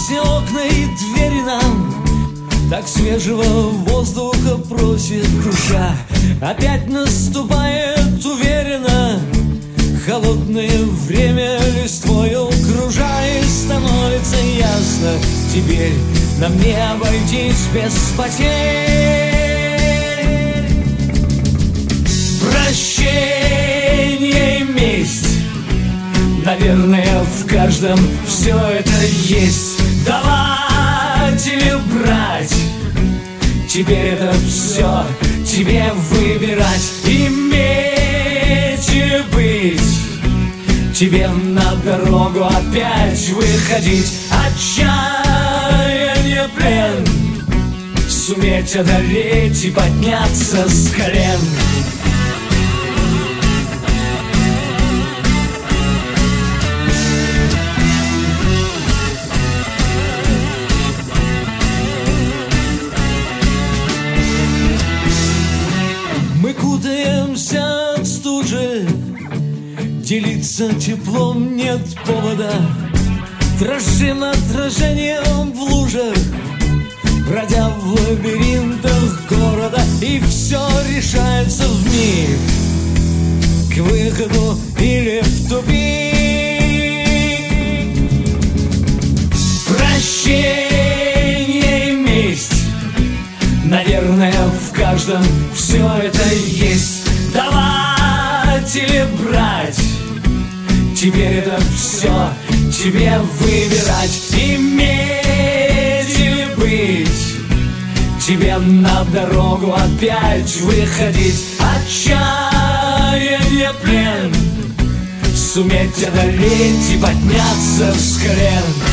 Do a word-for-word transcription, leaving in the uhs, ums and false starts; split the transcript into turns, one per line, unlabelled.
все окна и двери нам, так свежего воздуха просит душа. Опять наступает уверенно холодное время, листвою кружа, и становится ясно, теперь нам не обойтись без потерь. Прощение и месть, наверное, в каждом все это есть. Давать или брать, теперь это все тебе выбирать. Иметь или быть, тебе на дорогу опять выходить. Отчаяние, плен, суметь одолеть и подняться с колен. Мы кутаемся от стужи, делиться теплом нет повода. Дрожим отражением в лужах, бродя в лабиринтах города. И все решается вмиг, к выходу или в тупик. Прощение и месть, наверное, в каждом все это есть. Давать или брать, теперь это все тебе выбирать. Иметь или быть, тебе на дорогу опять выходить. Отчаяние, плен, суметь одолеть и подняться с колен.